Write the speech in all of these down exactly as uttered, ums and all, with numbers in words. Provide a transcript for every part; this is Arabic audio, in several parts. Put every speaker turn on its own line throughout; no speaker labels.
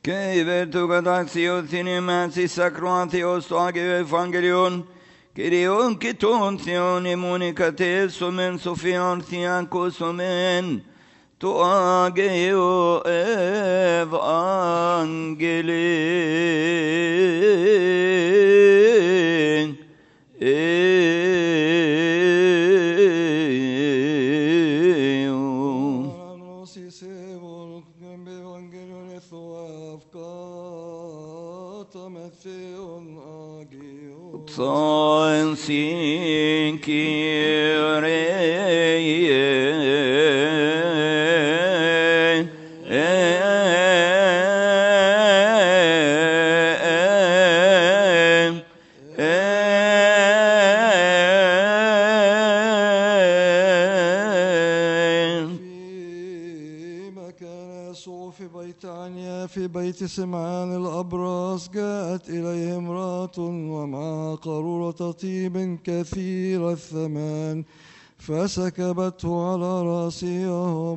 Che vertu cadatio cinemasi sacroatio stoagio evangelion, Kyrion kitontion immunicate sumen sofian thiankos omen, to ageo evangelin. Psalm sin
في بيت سمعان الأبرص جاءت إليه امرأة ومعها قارورة طيب كثير الثمن فسكبته على رأسه وهو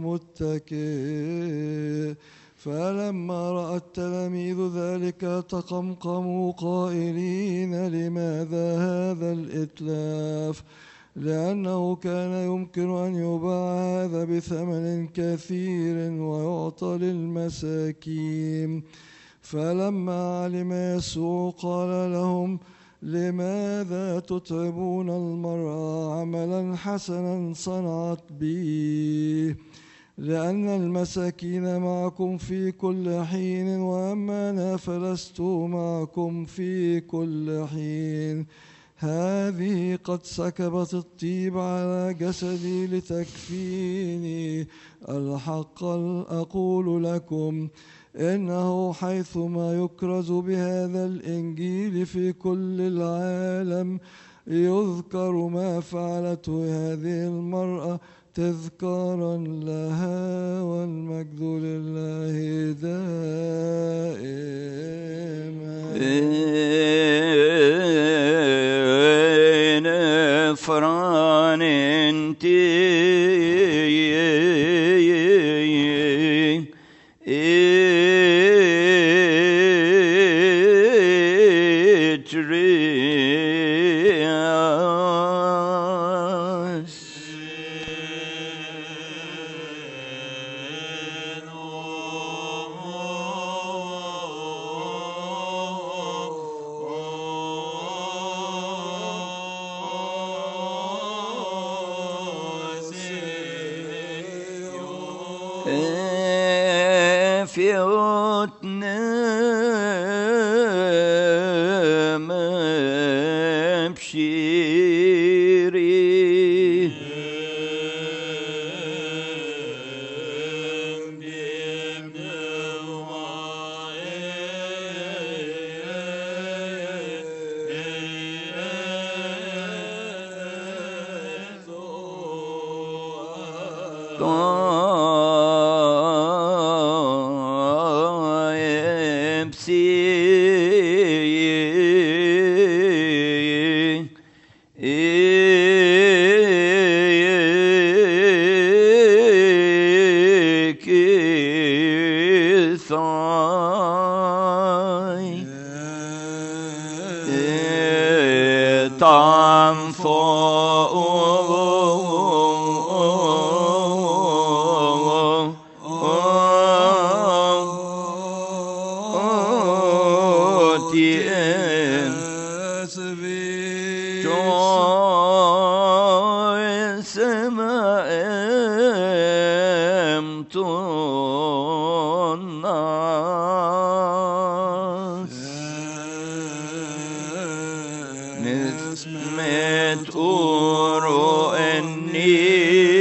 متكئ. فلما رأى التلاميذ ذلك تقمقموا قائلين لماذا هذا الإتلاف؟ لأنه كان يمكن أن يباع هذا بثمن كثير ويعطى للمساكين. فلما علم يسوع قال لهم لماذا تتعبون المرأة؟ عملا حسنا صنعت به، لأن المساكين معكم في كل حين وأما أنا فلست معكم في كل حين. هذه قد سكبت الطيب على جسدي لتكفيني. الحق أقول لكم إنه حيثما يكرز بهذا الإنجيل في كل العالم يذكر ما فعلته هذه المرأة تذكارا لها، والمجد لله دائما.
فران انتي نسمة أورو النيل